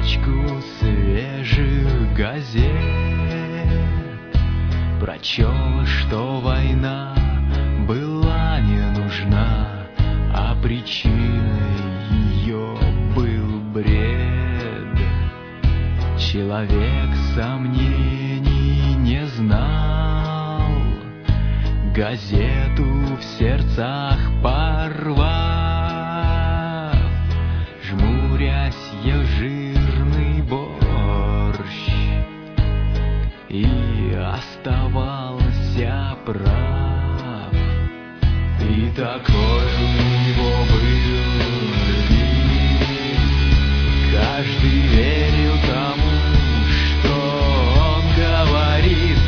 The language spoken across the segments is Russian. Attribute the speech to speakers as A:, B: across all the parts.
A: пачку свежих газет, прочел, что война была не нужна, а причиной ее был бред. Человек сомнений не знал, газету в сердцах порвав, жмурясь, ел жирный борщ и оставался прав. И такой у него был вид, каждый верил тому, что он говорит.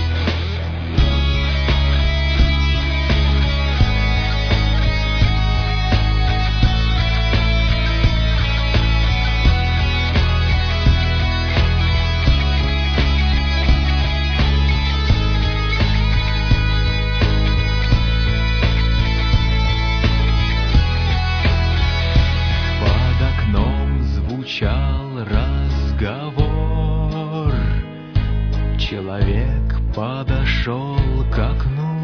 A: Звучал разговор, человек подошел к окну.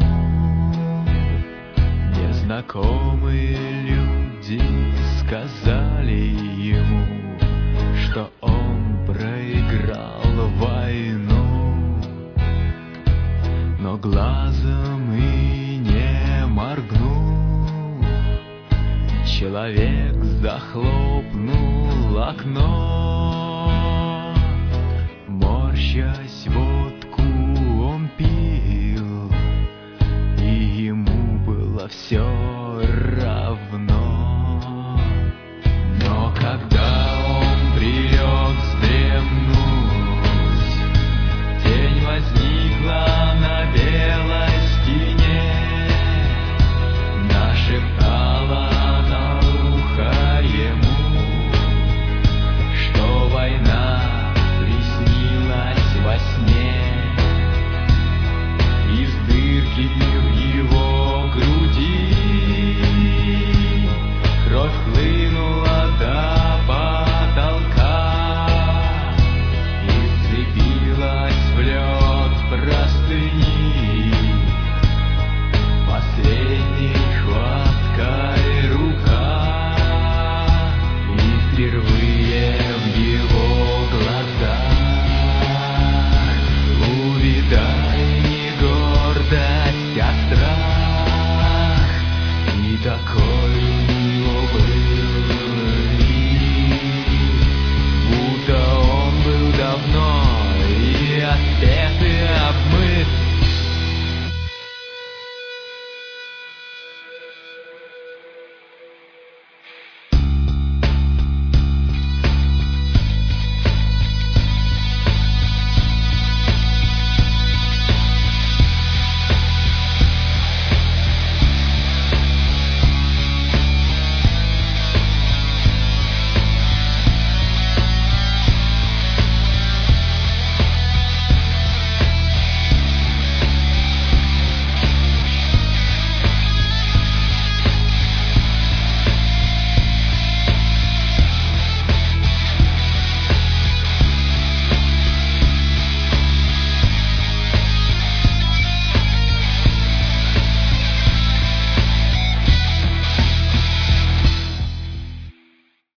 A: Незнакомые люди сказали ему, что он проиграл войну, но глазом и не моргнул. Человек захлопнул окно, морщась, водку он пил, и ему было все равно. Но когда он прилег вздремнуть, тень возникла на белой стене, нашептала ему, что война приснилась во сне. Из дырки в его груди кровь хлынула